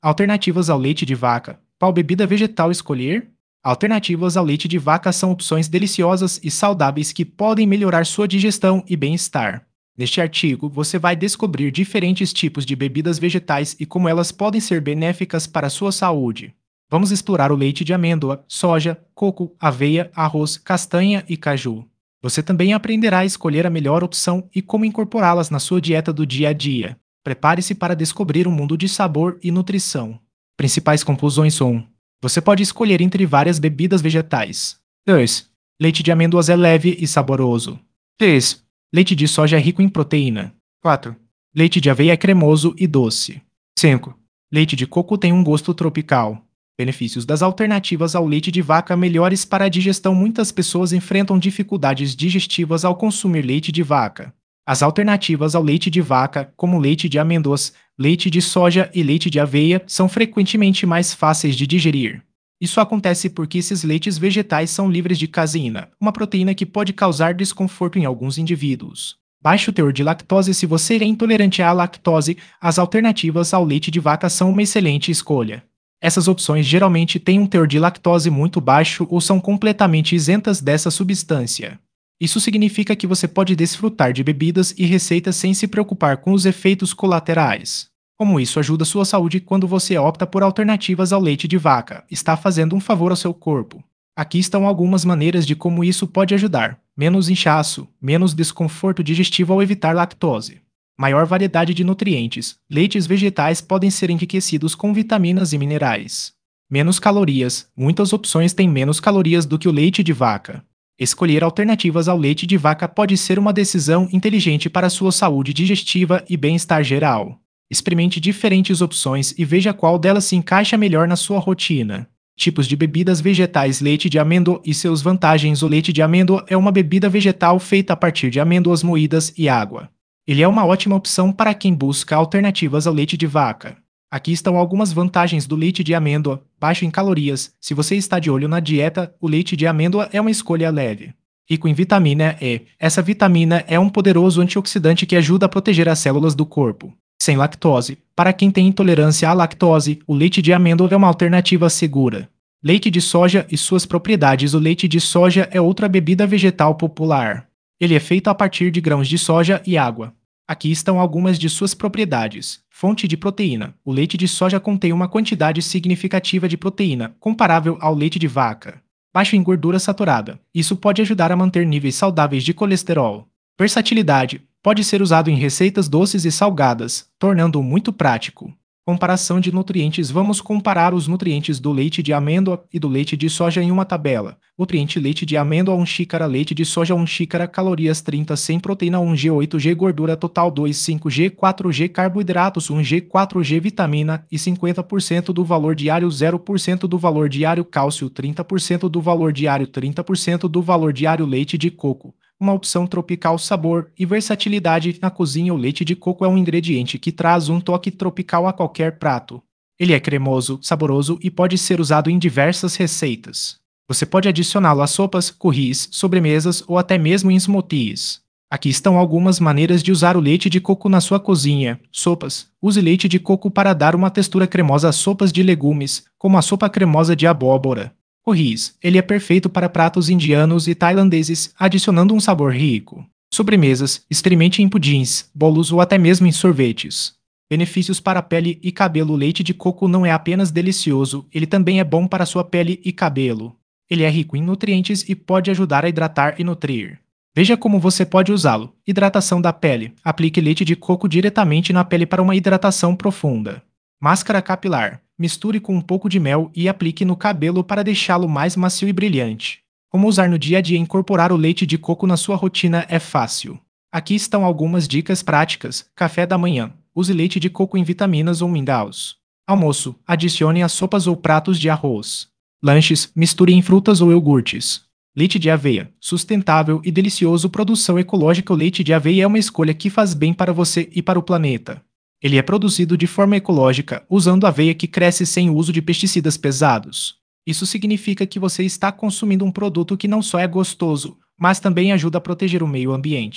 Alternativas ao leite de vaca. Qual bebida vegetal escolher? Alternativas ao leite de vaca são opções deliciosas e saudáveis que podem melhorar sua digestão e bem-estar. Neste artigo, você vai descobrir diferentes tipos de bebidas vegetais e como elas podem ser benéficas para a sua saúde. Vamos explorar o leite de amêndoa, soja, coco, aveia, arroz, castanha e caju. Você também aprenderá a escolher a melhor opção e como incorporá-las na sua dieta do dia a dia. Prepare-se para descobrir um mundo de sabor e nutrição. Principais conclusões são: você pode escolher entre várias bebidas vegetais. 2. Leite de amêndoas é leve e saboroso. 3. Leite de soja é rico em proteína. 4. Leite de aveia é cremoso e doce. 5. Leite de coco tem um gosto tropical. Benefícios das alternativas ao leite de vaca melhores para a digestão. Muitas pessoas enfrentam dificuldades digestivas ao consumir leite de vaca. As alternativas ao leite de vaca, como leite de amêndoas, leite de soja e leite de aveia, são frequentemente mais fáceis de digerir. Isso acontece porque esses leites vegetais são livres de caseína, uma proteína que pode causar desconforto em alguns indivíduos. Baixo teor de lactose. Se você é intolerante à lactose, as alternativas ao leite de vaca são uma excelente escolha. Essas opções geralmente têm um teor de lactose muito baixo ou são completamente isentas dessa substância. Isso significa que você pode desfrutar de bebidas e receitas sem se preocupar com os efeitos colaterais. Como isso ajuda a sua saúde quando você opta por alternativas ao leite de vaca, está fazendo um favor ao seu corpo. Aqui estão algumas maneiras de como isso pode ajudar: menos inchaço, menos desconforto digestivo ao evitar lactose. Maior variedade de nutrientes. Leites vegetais podem ser enriquecidos com vitaminas e minerais. Menos calorias. Muitas opções têm menos calorias do que o leite de vaca. Escolher alternativas ao leite de vaca pode ser uma decisão inteligente para sua saúde digestiva e bem-estar geral. Experimente diferentes opções e veja qual delas se encaixa melhor na sua rotina. Tipos de bebidas vegetais. Leite de amêndoa e seus vantagens. O leite de amêndoa é uma bebida vegetal feita a partir de amêndoas moídas e água. Ele é uma ótima opção para quem busca alternativas ao leite de vaca. Aqui estão algumas vantagens do leite de amêndoa: baixo em calorias. Se você está de olho na dieta, o leite de amêndoa é uma escolha leve. Rico em vitamina E. Essa vitamina é um poderoso antioxidante que ajuda a proteger as células do corpo. Sem lactose. Para quem tem intolerância à lactose, o leite de amêndoa é uma alternativa segura. Leite de soja e suas propriedades. O leite de soja é outra bebida vegetal popular. Ele é feito a partir de grãos de soja e água. Aqui estão algumas de suas propriedades. Fonte de proteína. O leite de soja contém uma quantidade significativa de proteína, comparável ao leite de vaca. Baixo em gordura saturada. Isso pode ajudar a manter níveis saudáveis de colesterol. Versatilidade. Pode ser usado em receitas doces e salgadas, tornando-o muito prático. Comparação de nutrientes. Vamos comparar os nutrientes do leite de amêndoa e do leite de soja em uma tabela. Nutriente: leite de amêndoa 1 xícara, leite de soja 1 xícara, calorias 30, 100, proteína 1g, 8g, gordura total 2, 5g, 4g, carboidratos 1g, 4g, vitamina e 50% do valor diário, 0% do valor diário, cálcio 30% do valor diário, 30% do valor diário. Leite de coco, uma opção tropical. Sabor e versatilidade na cozinha. O leite de coco é um ingrediente que traz um toque tropical a qualquer prato. Ele é cremoso, saboroso e pode ser usado em diversas receitas. Você pode adicioná-lo a sopas, curris, sobremesas ou até mesmo em smoothies. Aqui estão algumas maneiras de usar o leite de coco na sua cozinha. Sopas. Use leite de coco para dar uma textura cremosa às sopas de legumes, como a sopa cremosa de abóbora. Curris. Ele é perfeito para pratos indianos e tailandeses, adicionando um sabor rico. Sobremesas. Experimente em pudins, bolos ou até mesmo em sorvetes. Benefícios para a pele e cabelo. O leite de coco não é apenas delicioso, ele também é bom para sua pele e cabelo. Ele é rico em nutrientes e pode ajudar a hidratar e nutrir. Veja como você pode usá-lo. Hidratação da pele. Aplique leite de coco diretamente na pele para uma hidratação profunda. Máscara capilar. Misture com um pouco de mel e aplique no cabelo para deixá-lo mais macio e brilhante. Como usar no dia a dia? Incorporar o leite de coco na sua rotina é fácil. Aqui estão algumas dicas práticas. Café da manhã. Use leite de coco em vitaminas ou minghaus. Almoço. Adicione a sopas ou pratos de arroz. Lanches. Misture em frutas ou iogurtes. Leite de aveia. Sustentável e delicioso. Produção ecológica. O leite de aveia é uma escolha que faz bem para você e para o planeta. Ele é produzido de forma ecológica, usando aveia que cresce sem o uso de pesticidas pesados. Isso significa que você está consumindo um produto que não só é gostoso, mas também ajuda a proteger o meio ambiente.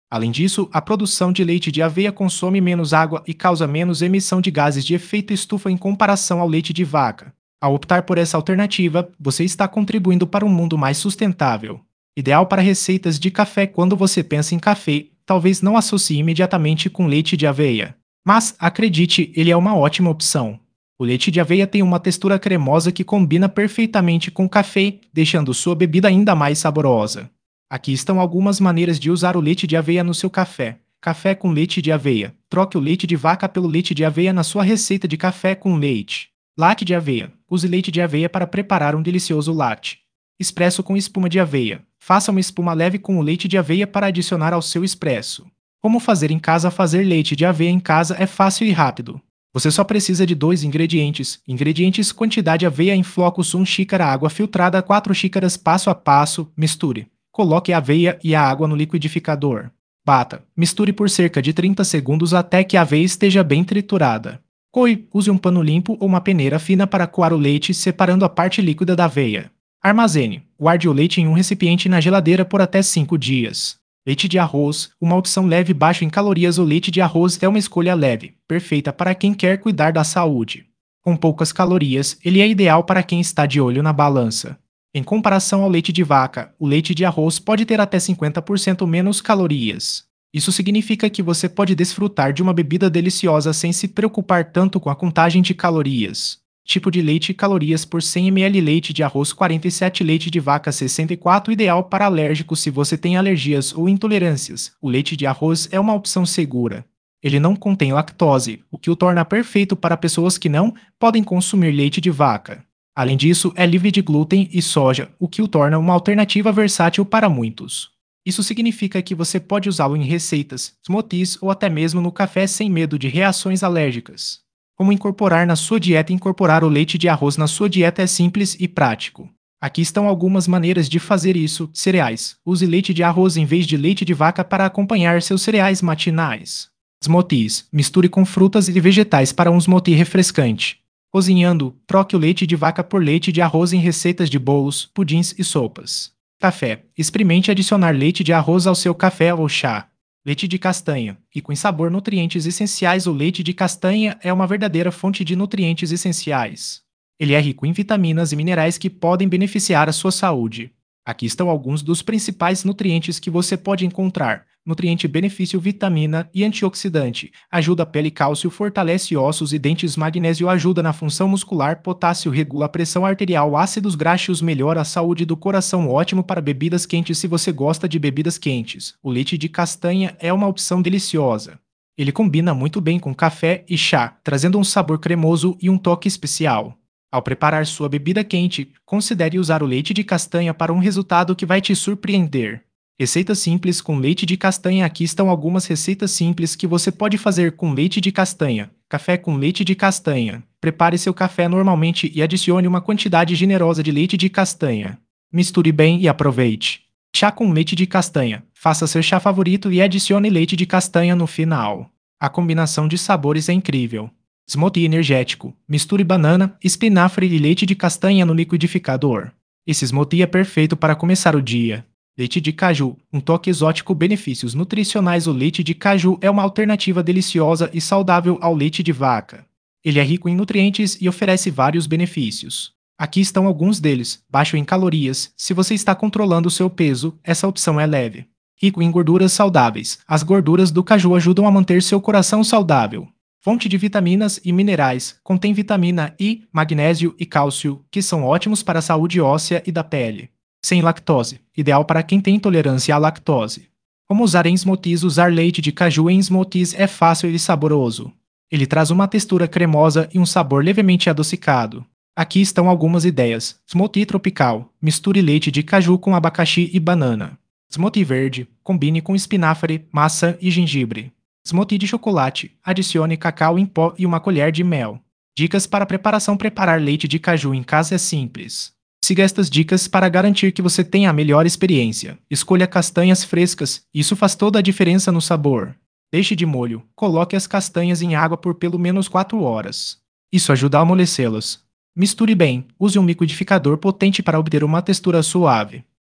Além disso, a produção de leite de aveia consome menos água e causa menos emissão de gases de efeito estufa em comparação ao leite de vaca. Ao optar por essa alternativa, você está contribuindo para um mundo mais sustentável. Ideal para receitas de café. Quando você pensa em café, talvez não associe imediatamente com leite de aveia. Mas, acredite, ele é uma ótima opção. O leite de aveia tem uma textura cremosa que combina perfeitamente com o café, deixando sua bebida ainda mais saborosa. Aqui estão algumas maneiras de usar o leite de aveia no seu café. Café com leite de aveia. Troque o leite de vaca pelo leite de aveia na sua receita de café com leite. Latte de aveia. Use leite de aveia para preparar um delicioso latte. Expresso com espuma de aveia. Faça uma espuma leve com o leite de aveia para adicionar ao seu expresso. Como fazer em casa? Fazer leite de aveia em casa é fácil e rápido. Você só precisa de 2 ingredientes. Ingredientes: quantidade: aveia em flocos, 1 xícara, água filtrada, 4 xícaras. Passo a passo, misture. Coloque a aveia e a água no liquidificador. Bata. Misture por cerca de 30 segundos até que a aveia esteja bem triturada. Coe. Use um pano limpo ou uma peneira fina para coar o leite, separando a parte líquida da aveia. Armazene. Guarde o leite em um recipiente na geladeira por até 5 dias. Leite de arroz, uma opção leve e baixo em calorias. O leite de arroz é uma escolha leve, perfeita para quem quer cuidar da saúde. Com poucas calorias, ele é ideal para quem está de olho na balança. Em comparação ao leite de vaca, o leite de arroz pode ter até 50% menos calorias. Isso significa que você pode desfrutar de uma bebida deliciosa sem se preocupar tanto com a contagem de calorias. Tipo de leite: calorias por 100 ml. Leite de arroz 47, leite de vaca 64, ideal para alérgicos. Se você tem alergias ou intolerâncias, o leite de arroz é uma opção segura. Ele não contém lactose, o que o torna perfeito para pessoas que não podem consumir leite de vaca. Além disso, é livre de glúten e soja, o que o torna uma alternativa versátil para muitos. Isso significa que você pode usá-lo em receitas, smoothies ou até mesmo no café sem medo de reações alérgicas. Como incorporar na sua dieta? Incorporar o leite de arroz na sua dieta é simples e prático. Aqui estão algumas maneiras de fazer isso. Cereais. Use leite de arroz em vez de leite de vaca para acompanhar seus cereais matinais. Smoothies. Misture com frutas e vegetais para um smoothie refrescante. Cozinhando, troque o leite de vaca por leite de arroz em receitas de bolos, pudins e sopas. Café. Experimente adicionar leite de arroz ao seu café ou chá. Leite de castanha. Rico em sabor, nutrientes essenciais. O leite de castanha é uma verdadeira fonte de nutrientes essenciais. Ele é rico em vitaminas e minerais que podem beneficiar a sua saúde. Aqui estão alguns dos principais nutrientes que você pode encontrar. Nutriente: benefício: vitamina e antioxidante. Ajuda a pele. Cálcio: fortalece ossos e dentes. Magnésio: ajuda na função muscular. Potássio: regula a pressão arterial. Ácidos graxos: melhora a saúde do coração. Ótimo para bebidas quentes. Se você gosta de bebidas quentes, o leite de castanha é uma opção deliciosa. Ele combina muito bem com café e chá, trazendo um sabor cremoso e um toque especial. Ao preparar sua bebida quente, considere usar o leite de castanha para um resultado que vai te surpreender. Receitas simples com leite de castanha. Aqui estão algumas receitas simples que você pode fazer com leite de castanha. Café com leite de castanha. Prepare seu café normalmente e adicione uma quantidade generosa de leite de castanha. Misture bem e aproveite. Chá com leite de castanha. Faça seu chá favorito e adicione leite de castanha no final. A combinação de sabores é incrível. Smoothie energético. Misture banana, espinafre e leite de castanha no liquidificador. Esse smoothie é perfeito para começar o dia. Leite de caju, um toque exótico. Benefícios nutricionais: o leite de caju é uma alternativa deliciosa e saudável ao leite de vaca. Ele é rico em nutrientes e oferece vários benefícios. Aqui estão alguns deles. Baixo em calorias. Se você está controlando seu peso, essa opção é leve. Rico em gorduras saudáveis. As gorduras do caju ajudam a manter seu coração saudável. Fonte de vitaminas e minerais. Contém vitamina I, magnésio e cálcio, que são ótimos para a saúde óssea e da pele. Sem lactose. Ideal para quem tem intolerância à lactose. Como usar em smoothies? Usar leite de caju em smoothies é fácil e saboroso. Ele traz uma textura cremosa e um sabor levemente adocicado. Aqui estão algumas ideias. Smoothie tropical. Misture leite de caju com abacaxi e banana. Smoothie verde. Combine com espinafre, maçã e gengibre. Smoothie de chocolate. Adicione cacau em pó e uma colher de mel. Dicas para preparação: preparar leite de caju em casa é simples. Siga estas dicas para garantir que você tenha a melhor experiência. Escolha castanhas frescas, isso faz toda a diferença no sabor. Deixe de molho. Coloque as castanhas em água por pelo menos 4 horas. Isso ajuda a amolecê-las. Misture bem. Use um liquidificador potente para obter uma textura suave.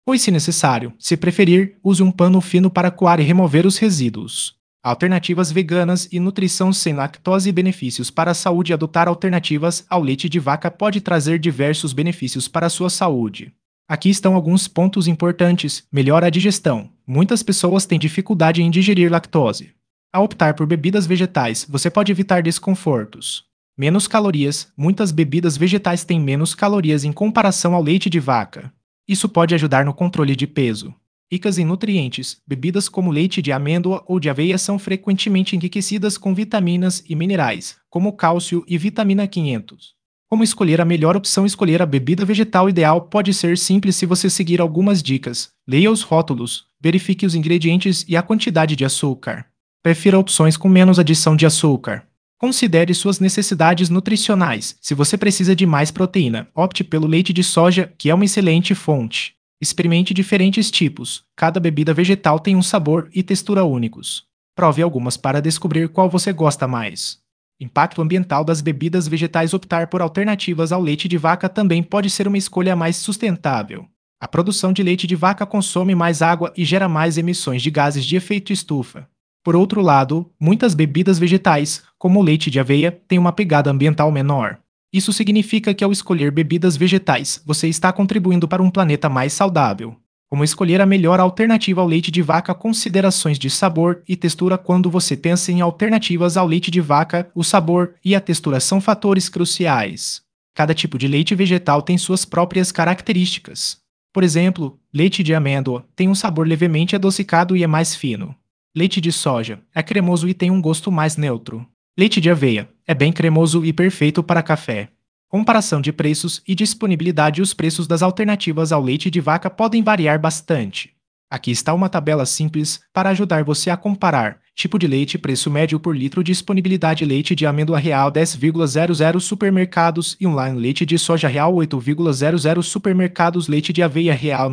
Pois, se necessário, se preferir, use um pano fino para coar e remover os resíduos. Alternativas veganas e nutrição sem lactose e benefícios para a saúde. Adotar alternativas ao leite de vaca pode trazer diversos benefícios para a sua saúde. Aqui estão alguns pontos importantes. Melhora a digestão. Muitas pessoas têm dificuldade em digerir lactose. Ao optar por bebidas vegetais, você pode evitar desconfortos. Menos calorias. Muitas bebidas vegetais têm menos calorias em comparação ao leite de vaca. Isso pode ajudar no controle de peso. Ricas em nutrientes, bebidas como leite de amêndoa ou de aveia são frequentemente enriquecidas com vitaminas e minerais, como cálcio e vitamina 500. Como escolher a melhor opção? Escolher a bebida vegetal ideal pode ser simples se você seguir algumas dicas. Leia os rótulos, verifique os ingredientes e a quantidade de açúcar. Prefira opções com menos adição de açúcar. Considere suas necessidades nutricionais. Se você precisa de mais proteína, opte pelo leite de soja, que é uma excelente fonte. Experimente diferentes tipos. Cada bebida vegetal tem um sabor e textura únicos. Prove algumas para descobrir qual você gosta mais. Impacto ambiental das bebidas vegetais. Optar por alternativas ao leite de vaca também pode ser uma escolha mais sustentável. A produção de leite de vaca consome mais água e gera mais emissões de gases de efeito estufa. Por outro lado, muitas bebidas vegetais, como o leite de aveia, têm uma pegada ambiental menor. Isso significa que ao escolher bebidas vegetais, você está contribuindo para um planeta mais saudável. Como escolher a melhor alternativa ao leite de vaca? Considerações de sabor e textura. Quando você pensa em alternativas ao leite de vaca, o sabor e a textura são fatores cruciais. Cada tipo de leite vegetal tem suas próprias características. Por exemplo, leite de amêndoa tem um sabor levemente adocicado e é mais fino. Leite de soja é cremoso e tem um gosto mais neutro. Leite de aveia é bem cremoso e perfeito para café. Comparação de preços e disponibilidade. Os preços das alternativas ao leite de vaca podem variar bastante. Aqui está uma tabela simples para ajudar você a comparar. Tipo de leite, preço médio por litro, disponibilidade. Leite de amêndoa real 10,00 supermercados e online. Leite de soja real 8,00 supermercados. Leite de aveia real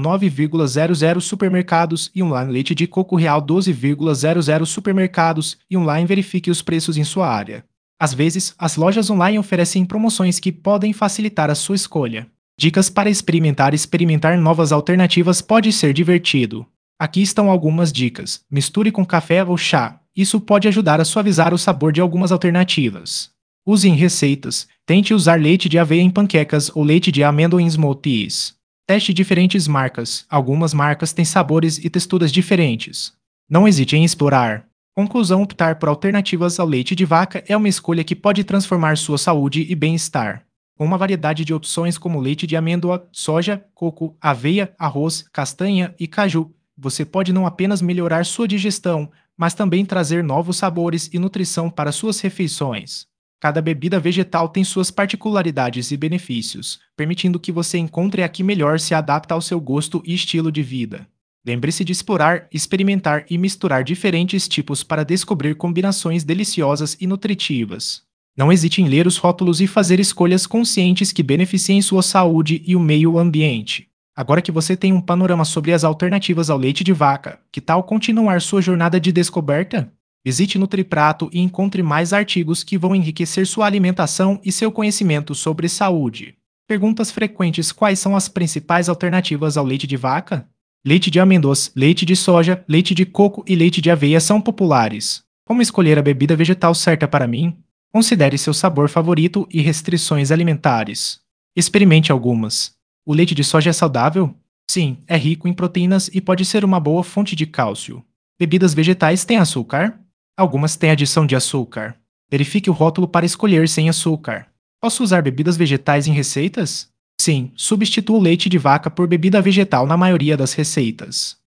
9,00 supermercados e online. Leite de coco real 12,00 supermercados e online. Verifique os preços em sua área. Às vezes, as lojas online oferecem promoções que podem facilitar a sua escolha. Dicas para experimentar. Experimentar novas alternativas pode ser divertido. Aqui estão algumas dicas. Misture com café ou chá. Isso pode ajudar a suavizar o sabor de algumas alternativas. Use em receitas. Tente usar leite de aveia em panquecas ou leite de amêndoa em smoothies. Teste diferentes marcas. Algumas marcas têm sabores e texturas diferentes. Não hesite em explorar. Conclusão: optar por alternativas ao leite de vaca é uma escolha que pode transformar sua saúde e bem-estar. Com uma variedade de opções como leite de amêndoa, soja, coco, aveia, arroz, castanha e caju, você pode não apenas melhorar sua digestão, mas também trazer novos sabores e nutrição para suas refeições. Cada bebida vegetal tem suas particularidades e benefícios, permitindo que você encontre a que melhor se adapta ao seu gosto e estilo de vida. Lembre-se de explorar, experimentar e misturar diferentes tipos para descobrir combinações deliciosas e nutritivas. Não hesite em ler os rótulos e fazer escolhas conscientes que beneficiem sua saúde e o meio ambiente. Agora que você tem um panorama sobre as alternativas ao leite de vaca, que tal continuar sua jornada de descoberta? Visite Nutriprato e encontre mais artigos que vão enriquecer sua alimentação e seu conhecimento sobre saúde. Perguntas frequentes: quais são as principais alternativas ao leite de vaca? Leite de amêndoas, leite de soja, leite de coco e leite de aveia são populares. Como escolher a bebida vegetal certa para mim? Considere seu sabor favorito e restrições alimentares. Experimente algumas. O leite de soja é saudável? Sim, é rico em proteínas e pode ser uma boa fonte de cálcio. Bebidas vegetais têm açúcar? Algumas têm adição de açúcar. Verifique o rótulo para escolher sem açúcar. Posso usar bebidas vegetais em receitas? Sim, substitua o leite de vaca por bebida vegetal na maioria das receitas.